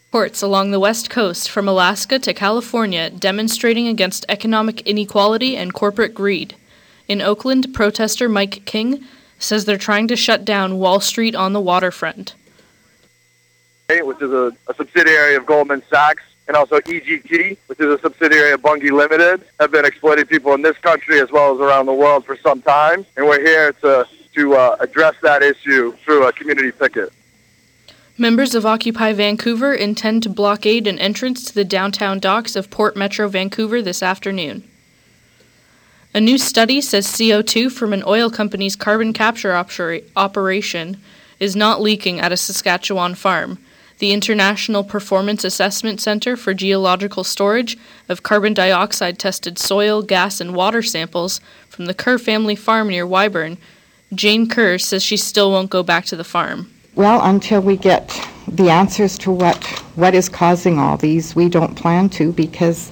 Courts along the West Coast from Alaska to California demonstrating against economic inequality and corporate greed. In Oakland, protester Mike King says they're trying to shut down Wall Street on the waterfront. Which is a subsidiary of Goldman Sachs, and also EGT, which is a subsidiary of Bunge Limited, have been exploiting people in this country as well as around the world for some time, and we're here to address that issue through a community picket. Members of Occupy Vancouver intend to blockade an entrance to the downtown docks of Port Metro Vancouver this afternoon. A new study says CO2 from an oil company's carbon capture operation is not leaking at a Saskatchewan farm. The International Performance Assessment Center for Geological Storage of carbon dioxide tested soil, gas, and water samples from the Kerr family farm near Wyburn. Jane Kerr says she still won't go back to the farm. Well, until we get the answers to what is causing all these, we don't plan to, because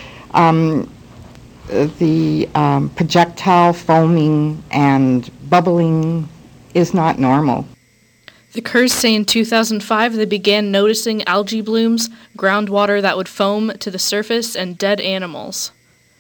the projectile foaming and bubbling is not normal. The Kerrs say in 2005 they began noticing algae blooms, groundwater that would foam to the surface, and dead animals.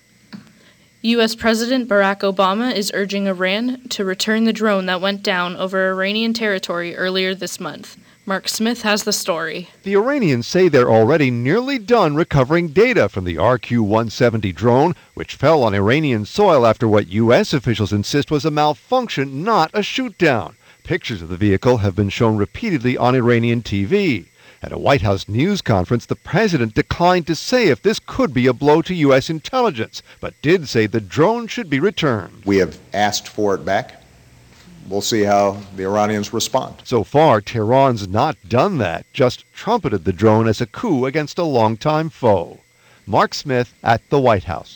U.S. President Barack Obama is urging Iran to return the drone that went down over Iranian territory earlier this month. Mark Smith has the story. The Iranians say they're already nearly done recovering data from the RQ-170 drone, which fell on Iranian soil after what U.S. officials insist was a malfunction, not a shoot-down. Pictures of the vehicle have been shown repeatedly on Iranian TV. At a White House news conference, the president declined to say if this could be a blow to U.S. intelligence, but did say the drone should be returned. We have asked for it back. We'll see how the Iranians respond. So far, Tehran's not done that, just trumpeted the drone as a coup against a longtime foe. Mark Smith at the White House.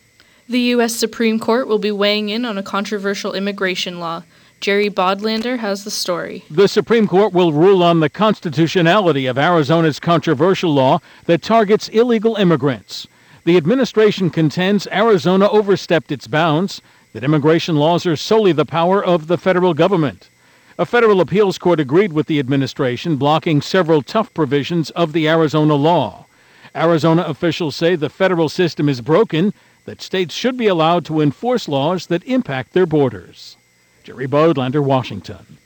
The U.S. Supreme Court will be weighing in on a controversial immigration law. Jerry Bodlander has the story. The Supreme Court will rule on the constitutionality of Arizona's controversial law that targets illegal immigrants. The administration contends Arizona overstepped its bounds, that immigration laws are solely the power of the federal government. A federal appeals court agreed with the administration, blocking several tough provisions of the Arizona law. Arizona officials say the federal system is broken, that states should be allowed to enforce laws that impact their borders. Jerry Bodlander, Washington.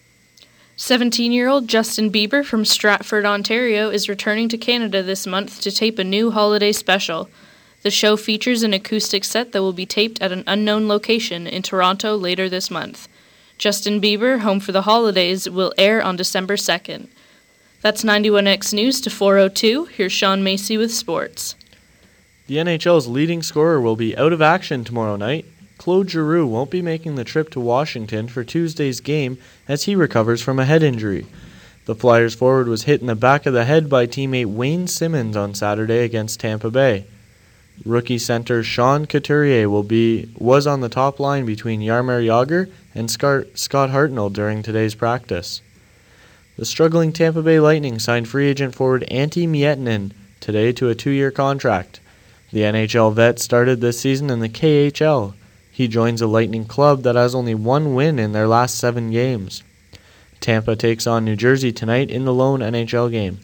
17-year-old Justin Bieber from Stratford, Ontario, is returning to Canada this month to tape a new holiday special. The show features an acoustic set that will be taped at an unknown location in Toronto later this month. Justin Bieber, Home for the Holidays, will air on December 2nd. That's 91X News to 4:02. Here's Sean Macy with sports. The NHL's leading scorer will be out of action tomorrow night. Claude Giroux won't be making the trip to Washington for Tuesday's game as he recovers from a head injury. The Flyers forward was hit in the back of the head by teammate Wayne Simmons on Saturday against Tampa Bay. Rookie center Sean Couturier was on the top line between Jaromir Jagr and Scott Hartnell during today's practice. The struggling Tampa Bay Lightning signed free agent forward Antti Miettinen today to a 2-year contract. The NHL vet started this season in the KHL. He joins a Lightning club that has only one win in their last 7 games. Tampa takes on New Jersey tonight in the lone NHL game.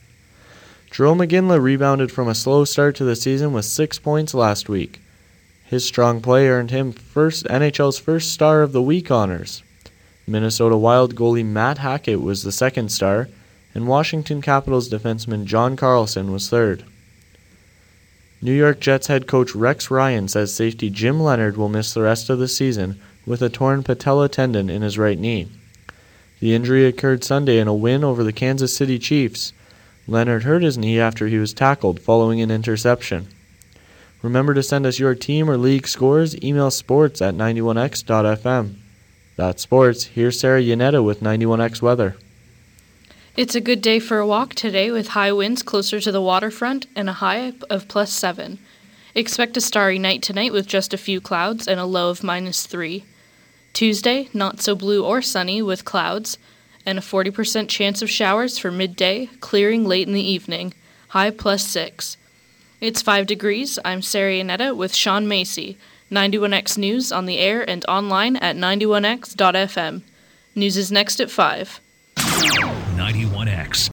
Jarome Iginla rebounded from a slow start to the season with 6 points last week. His strong play earned him NHL's first Star of the Week honors. Minnesota Wild goalie Matt Hackett was the second star, and Washington Capitals defenseman John Carlson was third. New York Jets head coach Rex Ryan says safety Jim Leonard will miss the rest of the season with a torn patella tendon in his right knee. The injury occurred Sunday in a win over the Kansas City Chiefs. Leonard hurt his knee after he was tackled following an interception. Remember to send us your team or league scores. Email sports@91x.fm. That's sports. Here's Sarah Yanetta with 91X weather. It's a good day for a walk today with high winds closer to the waterfront and a high of +7. Expect a starry night tonight with just a few clouds and a low of -3. Tuesday, not so blue or sunny with clouds and a 40% chance of showers for midday, clearing late in the evening, high +6. It's 5 degrees. I'm Sarah Yanetta with Sean Macy. 91X News on the air and online at 91x.fm. News is next at 5. 91X.